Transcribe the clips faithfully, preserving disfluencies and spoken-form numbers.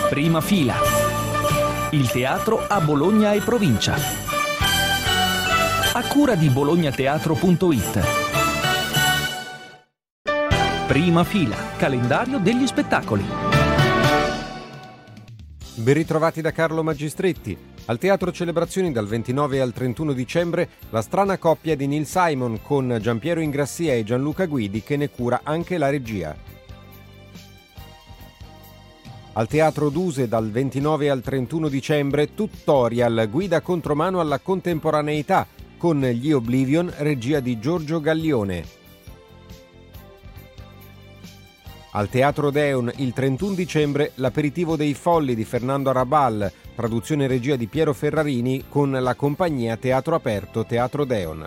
Prima fila. Il teatro a Bologna e provincia. A cura di bolognateatro punto it. Prima fila. Calendario degli spettacoli. Ben ritrovati da Carlo Magistretti. Al Teatro Celebrazioni dal ventinove al trentuno dicembre la strana coppia di Neil Simon con Giampiero Ingrassia e Gianluca Guidi che ne cura anche la regia. Al Teatro Duse dal ventinove al trentuno dicembre Tutorial, guida contromano alla contemporaneità con gli Oblivion, regia di Giorgio Gallione. Al Teatro Odeon il trentuno dicembre L'aperitivo dei folli di Fernando Arrabal, traduzione e regia di Piero Ferrarini con la compagnia Teatro Aperto Teatro Odeon.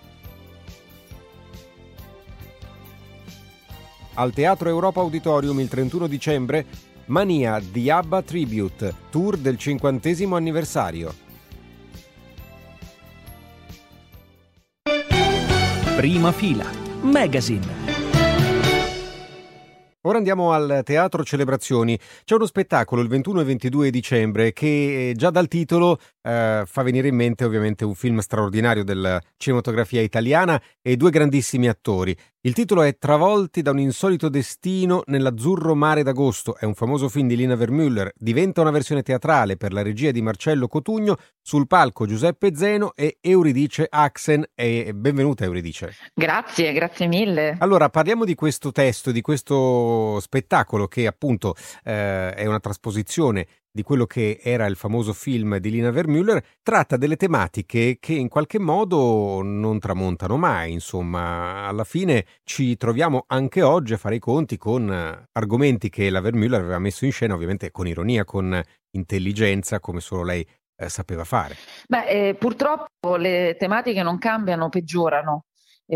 Al Teatro Europa Auditorium il trentuno dicembre Mania di ABBA Tribute, tour del cinquantesimo anniversario. Prima fila. Magazine. Ora andiamo al Teatro Celebrazioni. C'è uno spettacolo il ventuno e ventidue dicembre che già dal titolo eh, fa venire in mente ovviamente un film straordinario della cinematografia italiana e due grandissimi attori. Il titolo è Travolti da un insolito destino nell'azzurro mare d'agosto. È un famoso film di Lina Wertmüller. Diventa una versione teatrale per la regia di Marcello Cotugno. Sul palco Giuseppe Zeno e Euridice Axen. E benvenuta Euridice. Grazie, grazie mille. Allora, parliamo di questo testo, di questo spettacolo che appunto eh, è una trasposizione di quello che era il famoso film di Lina Wertmüller. Tratta delle tematiche che in qualche modo non tramontano mai, insomma, alla fine ci troviamo anche oggi a fare i conti con argomenti che la Wertmüller aveva messo in scena, ovviamente con ironia, con intelligenza, come solo lei eh, sapeva fare. Beh, eh, purtroppo le tematiche non cambiano, peggiorano.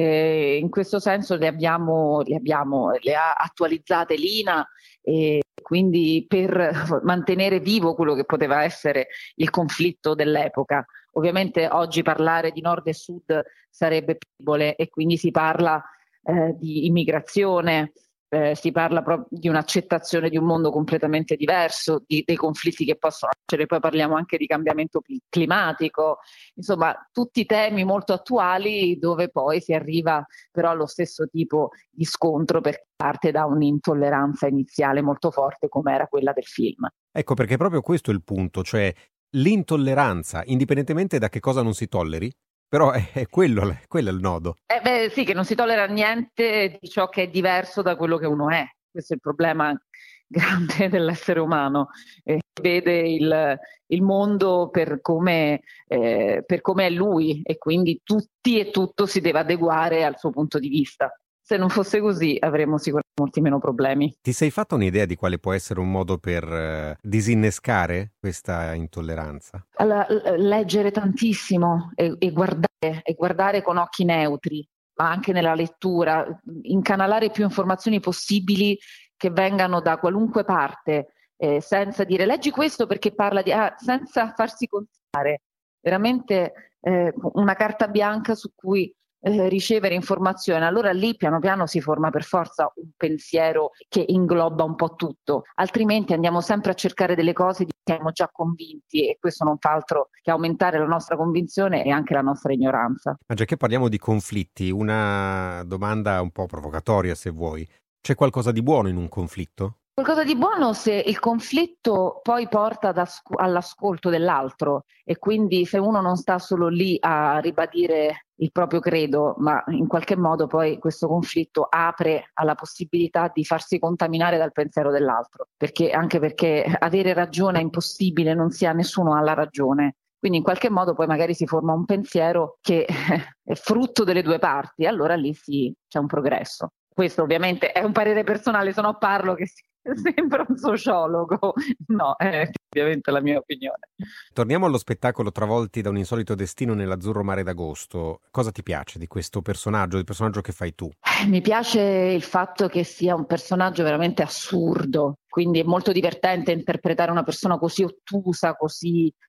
Eh, in questo senso le abbiamo, le abbiamo le ha attualizzate Lina, e quindi per mantenere vivo quello che poteva essere il conflitto dell'epoca. Ovviamente oggi parlare di nord e sud sarebbe pibole e quindi si parla eh, di immigrazione, eh, si parla proprio di un'accettazione di un mondo completamente diverso, di, dei conflitti che possono nascere, poi parliamo anche di cambiamento climatico, insomma tutti temi molto attuali dove poi si arriva però allo stesso tipo di scontro perché parte da un'intolleranza iniziale molto forte come era quella del film. Ecco, perché proprio questo è il punto, cioè l'intolleranza, indipendentemente da che cosa non si tolleri, però è, è quello, quello è il nodo. Eh beh, sì, che non si tollera niente di ciò che è diverso da quello che uno è. Questo è il problema grande dell'essere umano. Eh, vede il, il mondo per come, eh, per come è lui e quindi tutti e tutto si deve adeguare al suo punto di vista. Se non fosse così avremmo sicuramente molti meno problemi. Ti sei fatta un'idea di quale può essere un modo per eh, disinnescare questa intolleranza? Allora, leggere tantissimo e, e guardare, e guardare con occhi neutri, ma anche nella lettura, incanalare più informazioni possibili che vengano da qualunque parte, eh, senza dire leggi questo perché parla di... Ah, senza farsi consigliare. Veramente eh, una carta bianca su cui Eh, ricevere informazioni, allora lì piano piano si forma per forza un pensiero che ingloba un po' tutto, altrimenti andiamo sempre a cercare delle cose di cui siamo già convinti e questo non fa altro che aumentare la nostra convinzione e anche la nostra ignoranza. Ma già che parliamo di conflitti, una domanda un po' provocatoria se vuoi, c'è qualcosa di buono in un conflitto? Qualcosa di buono se il conflitto poi porta ad asco- all'ascolto dell'altro e quindi se uno non sta solo lì a ribadire il proprio credo, ma in qualche modo poi questo conflitto apre alla possibilità di farsi contaminare dal pensiero dell'altro, perché anche perché avere ragione è impossibile, non si ha, nessuno ha la ragione. Quindi in qualche modo poi magari si forma un pensiero che è frutto delle due parti, allora lì sì, c'è un progresso. Questo ovviamente è un parere personale, se no parlo che sembra un sociologo. No, è ovviamente la mia opinione. Torniamo allo spettacolo Travolti da un insolito destino nell'azzurro mare d'agosto. Cosa ti piace di questo personaggio, del personaggio che fai tu? Mi piace il fatto che sia un personaggio veramente assurdo, quindi è molto divertente interpretare una persona così ottusa, così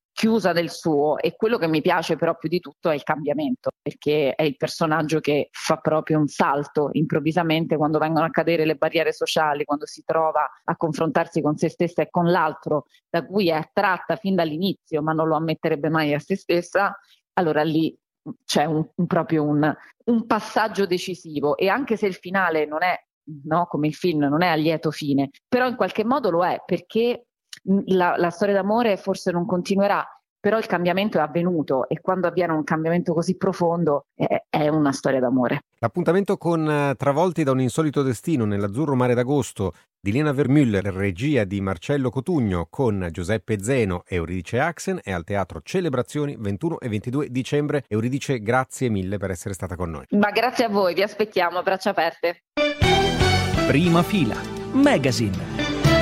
chiusa del suo, e quello che mi piace però più di tutto è il cambiamento, perché è il personaggio che fa proprio un salto improvvisamente quando vengono a cadere le barriere sociali, quando si trova a confrontarsi con se stessa e con l'altro da cui è attratta fin dall'inizio ma non lo ammetterebbe mai a se stessa. Allora lì c'è un, un, proprio un, un passaggio decisivo, e anche se il finale non è, no, come il film, non è a lieto fine, però in qualche modo lo è, perché La, la storia d'amore forse non continuerà, però il cambiamento è avvenuto, e quando avviene un cambiamento così profondo è, è una storia d'amore. L'appuntamento con uh, Travolti da un insolito destino nell'azzurro mare d'agosto di Lena Vermüller, regia di Marcello Cotugno, con Giuseppe Zeno e Euridice Axen, è al Teatro Celebrazioni ventuno e ventidue dicembre. Euridice, grazie mille per essere stata con noi. Ma grazie a voi, vi aspettiamo a braccia aperte. Prima fila, Magazine.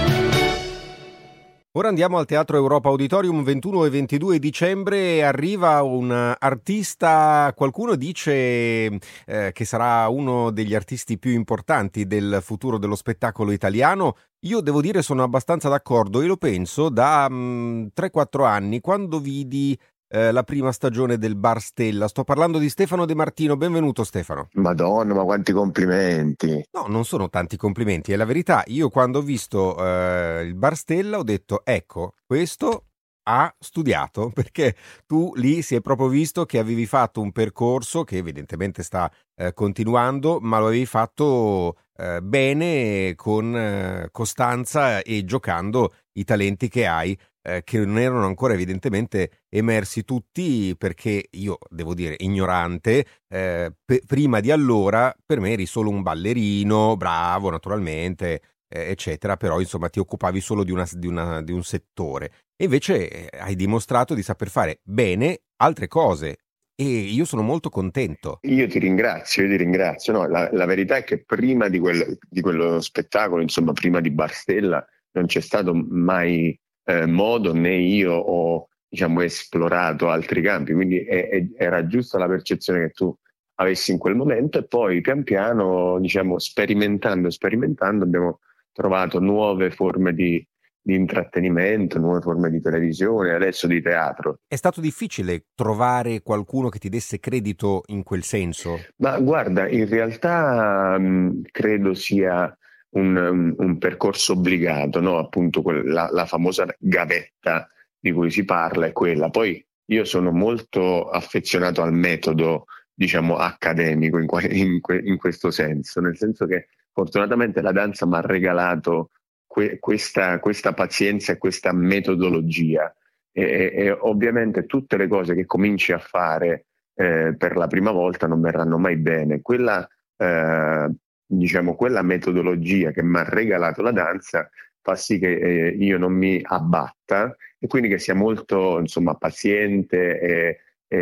Ora andiamo al Teatro Europa Auditorium ventuno e ventidue dicembre. Arriva un artista, qualcuno dice eh, che sarà uno degli artisti più importanti del futuro dello spettacolo italiano. Io devo dire sono abbastanza d'accordo, e lo penso da um, tre quattro anni, quando vidi eh, la prima stagione del Bar Stella. Sto parlando di Stefano De Martino. Benvenuto Stefano. Madonna, ma quanti complimenti. No, non sono tanti complimenti, è la verità. Io quando ho visto eh, il Bar Stella ho detto, ecco, questo ha studiato, perché tu lì si è proprio visto che avevi fatto un percorso che evidentemente sta eh, continuando, ma lo avevi fatto eh, bene, con eh, costanza, e giocando i talenti che hai, eh, che non erano ancora evidentemente emersi tutti, perché io devo dire ignorante, eh, pe- prima di allora per me eri solo un ballerino, bravo naturalmente, eh, eccetera, però insomma ti occupavi solo di, una, di, una, di un settore, e invece eh, hai dimostrato di saper fare bene altre cose, e io sono molto contento. Io ti ringrazio, io ti ringrazio. No, la, la verità è che prima di, quel, di quello spettacolo, insomma prima di Bar Stella, non c'è stato mai eh, modo, né io ho diciamo esplorato altri campi, quindi è, è, era giusta la percezione che tu avessi in quel momento, e poi pian piano, diciamo, sperimentando sperimentando abbiamo trovato nuove forme di, di intrattenimento, nuove forme di televisione, adesso di teatro. È stato difficile trovare qualcuno che ti desse credito in quel senso? Ma guarda, in realtà mh, credo sia un, un, un percorso obbligato, no? Appunto quel, la, la famosa gavetta di cui si parla è quella. Poi io sono molto affezionato al metodo, diciamo, accademico in, in, in questo senso, nel senso che fortunatamente la danza mi ha regalato que, questa, questa pazienza e questa metodologia, e, e, e ovviamente tutte le cose che cominci a fare eh, per la prima volta non verranno mai bene. Quella, eh, diciamo, quella metodologia che mi ha regalato la danza fa sì che eh, io non mi abbatta, e quindi che sia molto, insomma, paziente, e,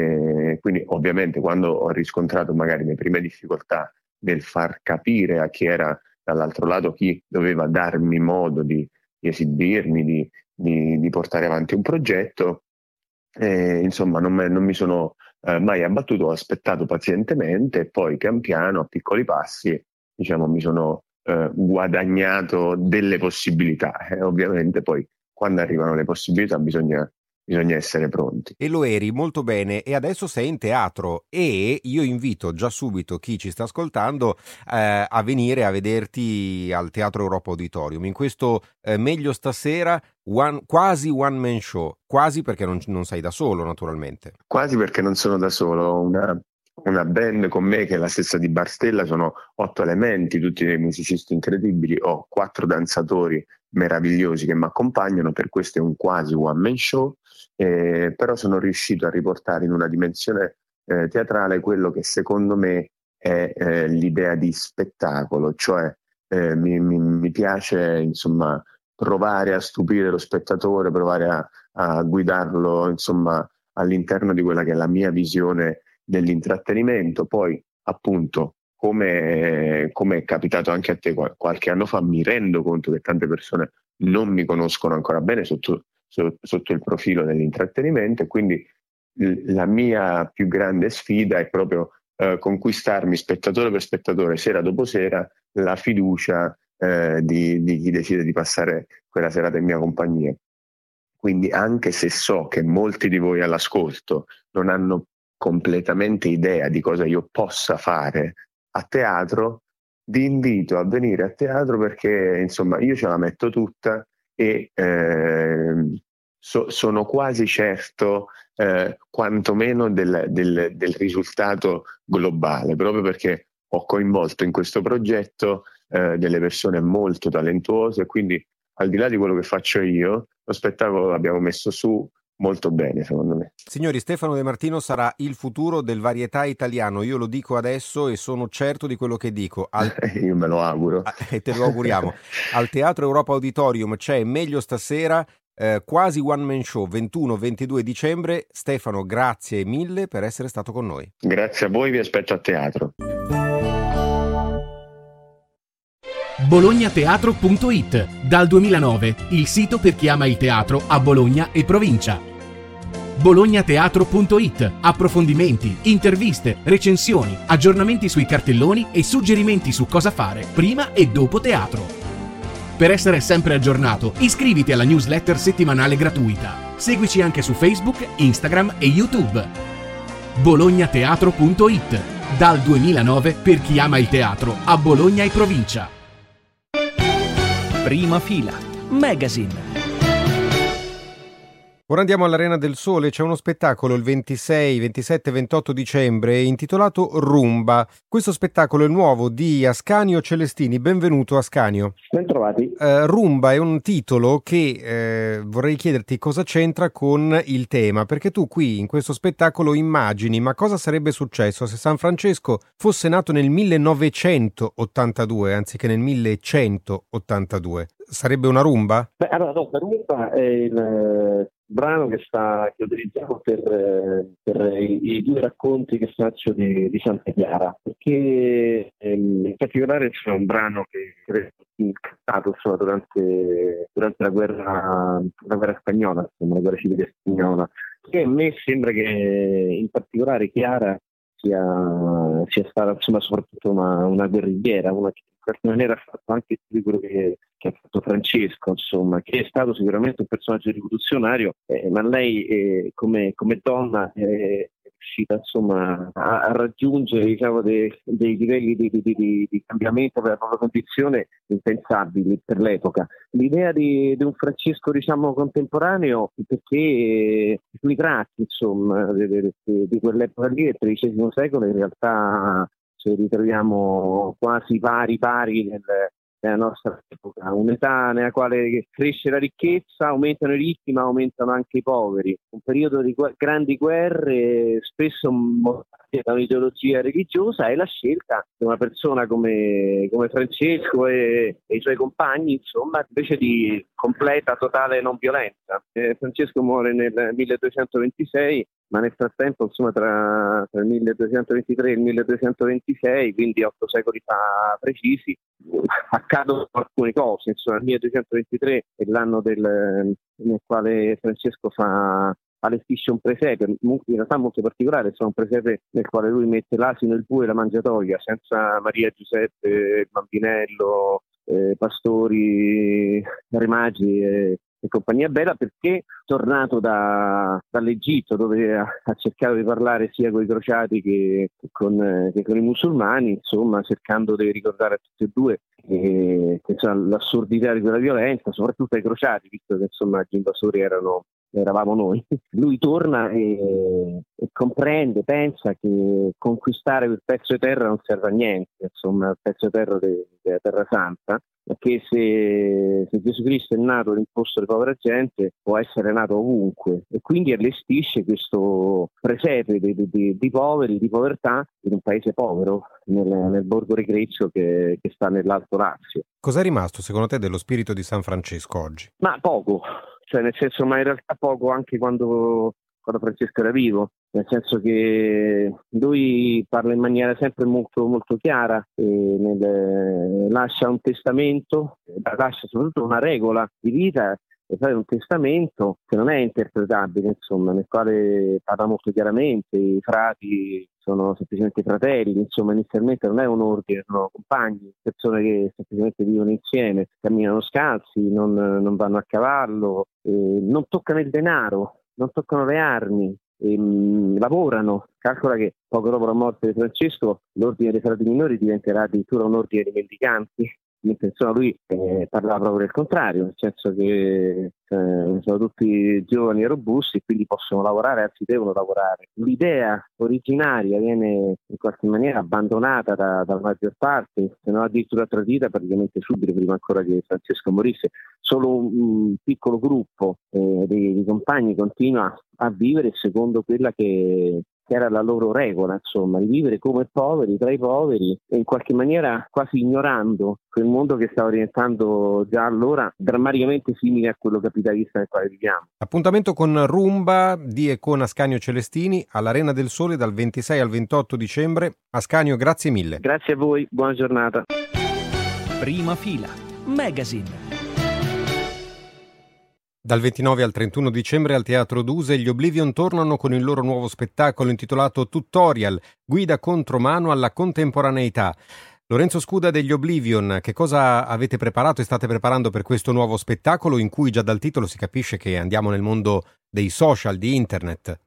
e quindi ovviamente quando ho riscontrato magari le prime difficoltà nel far capire a chi era dall'altro lato, chi doveva darmi modo di, di esibirmi, di, di, di portare avanti un progetto, e, insomma non, me, non mi sono eh, mai abbattuto, ho aspettato pazientemente, e poi pian piano, a piccoli passi, diciamo, mi sono eh, guadagnato delle possibilità. E ovviamente poi quando arrivano le possibilità bisogna Bisogna essere pronti. E lo eri molto bene, e adesso sei in teatro, e io invito già subito chi ci sta ascoltando eh, a venire a vederti al Teatro Europa Auditorium in questo eh, Meglio Stasera, one, quasi one man show, quasi perché non, non sei da solo naturalmente. Quasi perché non sono da solo, ho una, una band con me che è la stessa di Bar Stella, sono otto elementi, tutti dei musicisti incredibili, ho quattro danzatori meravigliosi che mi accompagnano, per questo è un quasi one man show. Eh, però sono riuscito a riportare in una dimensione eh, teatrale quello che secondo me è eh, l'idea di spettacolo, cioè eh, mi, mi, mi piace insomma provare a stupire lo spettatore, provare a, a guidarlo insomma all'interno di quella che è la mia visione dell'intrattenimento. Poi appunto, come, come è capitato anche a te qualche anno fa, mi rendo conto che tante persone non mi conoscono ancora bene sotto sotto il profilo dell'intrattenimento, e quindi la mia più grande sfida è proprio eh, conquistarmi spettatore per spettatore, sera dopo sera, la fiducia eh, di, di chi decide di passare quella serata in mia compagnia. Quindi anche se so che molti di voi all'ascolto non hanno completamente idea di cosa io possa fare a teatro, vi invito a venire a teatro perché insomma io ce la metto tutta e eh, so, sono quasi certo eh, quantomeno del, del, del risultato globale, proprio perché ho coinvolto in questo progetto eh, delle persone molto talentuose e quindi al di là di quello che faccio io, lo spettacolo l'abbiamo messo su molto bene, secondo me. Signori, Stefano De Martino sarà il futuro del varietà italiano, io lo dico adesso e sono certo di quello che dico. Al... io me lo auguro. E te lo auguriamo. Al Teatro Europa Auditorium c'è Meglio Stasera, eh, quasi one man show, ventuno ventidue dicembre. Stefano, grazie mille per essere stato con noi. Grazie a voi, vi aspetto a teatro. bolognateatro punto it, dal duemilanove il sito per chi ama il teatro a Bologna e provincia. bolognateatro punto it, approfondimenti, interviste, recensioni, aggiornamenti sui cartelloni e suggerimenti su cosa fare prima e dopo teatro. Per essere sempre aggiornato, iscriviti alla newsletter settimanale gratuita. Seguici anche su Facebook, Instagram e YouTube. bolognateatro punto it, dal duemilanove per chi ama il teatro a Bologna e provincia. Prima fila, Magazine. Ora andiamo all'Arena del Sole, c'è uno spettacolo il ventisei, ventisette e ventotto dicembre intitolato Rumba. Questo spettacolo è nuovo di Ascanio Celestini, benvenuto Ascanio. Ben trovati. Uh, Rumba è un titolo che eh, vorrei chiederti cosa c'entra con il tema, perché tu qui in questo spettacolo immagini ma cosa sarebbe successo se San Francesco fosse nato nel millenovecentottantadue anziché nel millecentottantadue. Sarebbe una rumba? Beh, allora, no, la rumba è il eh, brano che, sta, che utilizziamo per, eh, per i, i due racconti che faccio di, di Santa Chiara, perché ehm, in particolare c'è un brano che credo cantato insomma, durante, durante la guerra la guerra spagnola, insomma, la guerra civile spagnola, che a me sembra che in particolare Chiara sia, sia stata insomma, soprattutto una, una guerrigliera, una che in qualche maniera ha fatto anche di quello che, che ha fatto Francesco, insomma, che è stato sicuramente un personaggio rivoluzionario, eh, ma lei eh, come, come donna eh, è riuscita insomma, a, a raggiungere diciamo, dei, dei livelli di, di, di, di cambiamento per la propria condizione impensabili per l'epoca. L'idea di, di un Francesco diciamo, contemporaneo, perché eh, sui tratti insomma, di, di, di quell'epoca lì, del tredicesimo secolo, in realtà ci ritroviamo quasi pari pari nel, nella nostra epoca, un'età nella quale cresce la ricchezza, aumentano i ricchi ma aumentano anche i poveri, un periodo di gu- grandi guerre, spesso motivate da un'ideologia religiosa, e la scelta di una persona come, come Francesco e, e i suoi compagni, insomma, invece di completa, totale non violenza. Eh, Francesco muore nel milleduecentoventisei, ma nel frattempo, insomma, tra, tra il milleduecentoventitré e il milleduecentoventisei, quindi otto secoli fa precisi, accadono alcune cose. Insomma, il milleduecentoventitré è l'anno del, nel quale Francesco fa allestisce un presepe, in realtà molto particolare, insomma, un presepe nel quale lui mette l'asino, il bue e la mangiatoia, senza Maria, Giuseppe, il bambinello, eh, pastori, re magi e, e compagnia bella, perché tornato da, dall'Egitto, dove ha, ha cercato di parlare sia con i crociati che con, eh, che con i musulmani, insomma, cercando di ricordare a tutti e due eh, che, insomma, l'assurdità di quella violenza, soprattutto ai crociati, visto che insomma gli invasori erano eravamo noi. Lui torna e, e comprende, pensa che conquistare quel pezzo di terra non serve a niente, insomma, il pezzo di terra de, della Terra Santa, perché se, se Gesù Cristo è nato all'imposto di povera gente, può essere nato ovunque, e quindi allestisce questo presepe di, di, di, di poveri, di povertà, in un paese povero, nel, nel borgo Regreccio che, che sta nell'Alto Lazio. Cos'è rimasto secondo te dello spirito di San Francesco oggi? Ma poco. Cioè, nel senso, ma in realtà poco anche quando, quando Francesco era vivo, nel senso che lui parla in maniera sempre molto, molto chiara, e nel, lascia un testamento, lascia soprattutto una regola di vita e fare un testamento che non è interpretabile, insomma, nel quale parla molto chiaramente, i frati sono semplicemente fratelli, insomma inizialmente non è un ordine, sono compagni, persone che semplicemente vivono insieme, camminano scalzi, non, non vanno a cavallo, eh, non toccano il denaro, non toccano le armi, ehm, lavorano. Calcola che poco dopo la morte di Francesco l'ordine dei frati minori diventerà addirittura un ordine di mendicanti, mentre insomma lui eh, parlava proprio del contrario, nel senso che eh, sono tutti giovani e robusti e quindi possono lavorare, anzi devono lavorare. L'idea originaria viene in qualche maniera abbandonata da, dalla maggior parte, se non addirittura tradita praticamente subito, prima ancora che Francesco morisse. Solo un, un piccolo gruppo eh, di, di compagni continua a vivere secondo quella che che era la loro regola, insomma, di vivere come poveri, tra i poveri, e in qualche maniera quasi ignorando quel mondo che stava diventando già allora drammaticamente simile a quello capitalista nel quale viviamo. Appuntamento con Rumba di e con Ascanio Celestini all'Arena del Sole dal ventisei al ventotto dicembre. Ascanio, grazie mille. Grazie a voi, buona giornata. Prima fila, Magazine. Dal ventinove al trentuno dicembre al Teatro Duse gli Oblivion tornano con il loro nuovo spettacolo intitolato Tutorial, guida contromano alla contemporaneità. Lorenzo Scuda degli Oblivion, che cosa avete preparato e state preparando per questo nuovo spettacolo in cui già dal titolo si capisce che andiamo nel mondo dei social, di internet?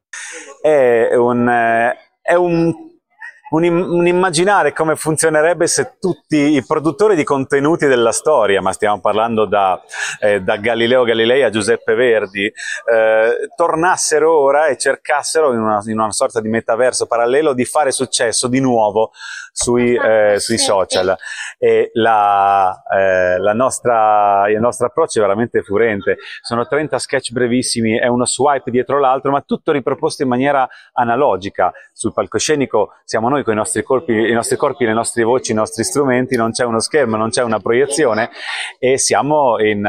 È un... È un... Un, un immaginare come funzionerebbe se tutti i produttori di contenuti della storia, ma stiamo parlando da, eh, da Galileo Galilei a Giuseppe Verdi, eh, tornassero ora e cercassero in una, in una sorta di metaverso parallelo di fare successo di nuovo sui, eh, sui social. E la, eh, la nostra, il nostro approccio è veramente furente. Sono trenta sketch brevissimi, è uno swipe dietro l'altro, ma tutto riproposto in maniera analogica. Sul palcoscenico siamo noi con i nostri corpi, i nostri corpi, le nostre voci, i nostri strumenti, non c'è uno schermo, non c'è una proiezione e siamo in,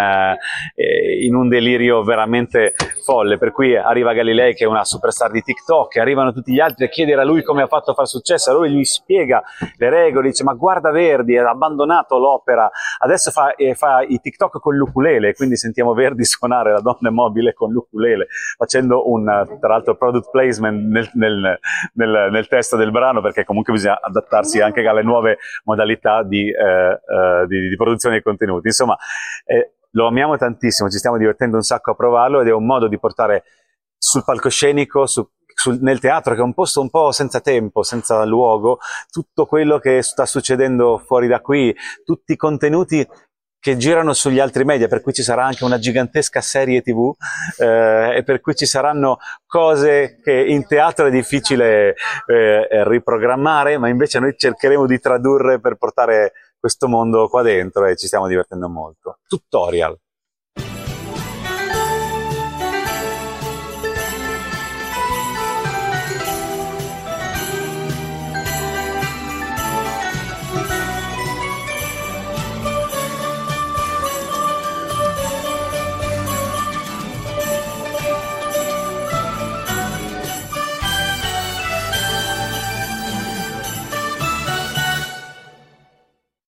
eh, in un delirio veramente folle, per cui arriva Galilei che è una superstar di TikTok, arrivano tutti gli altri a chiedere a lui come ha fatto a far successo, a lui gli spiega le regole, dice ma guarda Verdi, ha abbandonato l'opera, adesso fa, eh, fa i TikTok con l'ukulele, quindi sentiamo Verdi suonare La donna è mobile con l'ukulele, facendo un, tra l'altro, product placement nel, nel, nel, nel testo del brano, perché comunque bisogna adattarsi anche alle nuove modalità di, eh, eh, di, di produzione dei contenuti. Insomma, eh, lo amiamo tantissimo, ci stiamo divertendo un sacco a provarlo ed è un modo di portare sul palcoscenico, su, sul, nel teatro, che è un posto un po' senza tempo, senza luogo, tutto quello che sta succedendo fuori da qui, tutti i contenuti che girano sugli altri media, per cui ci sarà anche una gigantesca serie tivù eh, e per cui ci saranno cose che in teatro è difficile eh, riprogrammare, ma invece noi cercheremo di tradurre per portare questo mondo qua dentro e ci stiamo divertendo molto. Tutorial.